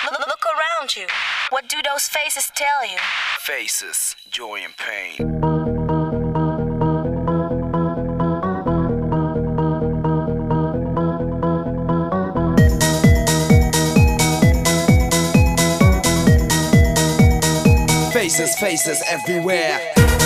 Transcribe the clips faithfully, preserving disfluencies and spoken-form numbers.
Look, look around you. What do those faces tell you? Faces, joy and pain. Faces, faces everywhere.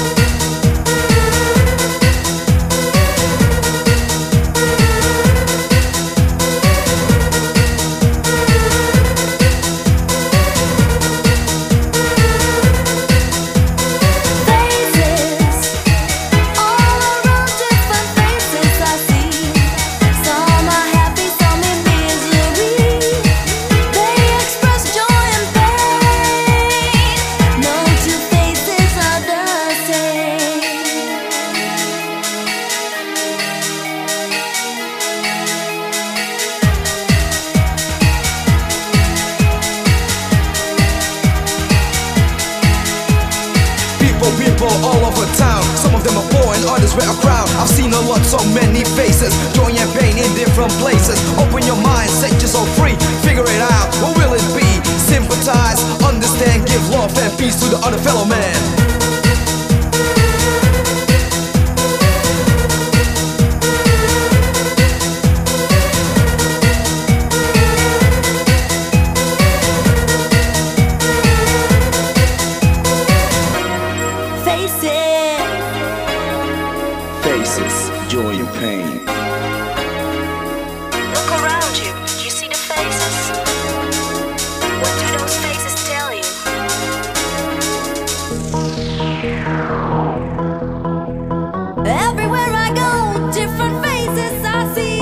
People all over town, some of them are poor and others wear a crown. I've seen a lot, so many faces, joy and pain in different places. Open your mind, set yourself free, figure it out, what will it be? Sympathize, understand, give love and peace to the other fellow man. Faces, joy and pain. Look around you. Do you see the faces? What do those faces tell you? Everywhere I go, different faces I see.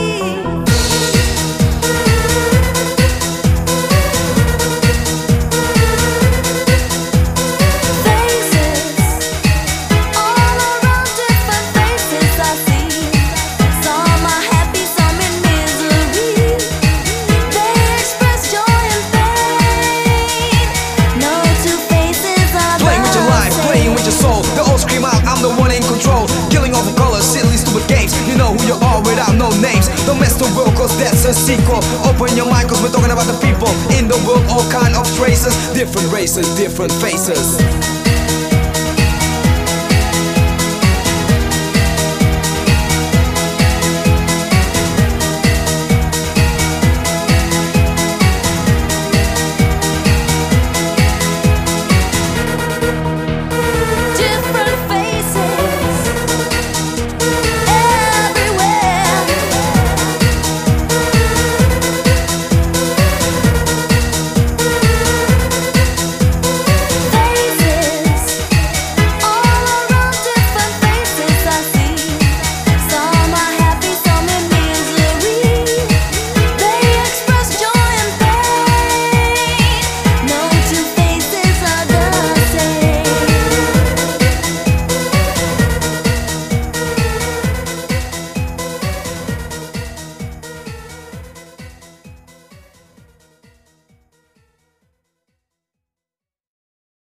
Without no names, don't mess the world cause that's a sequel. Open your mind cause we're talking about the people in the world, all kind of traces, different races, different faces.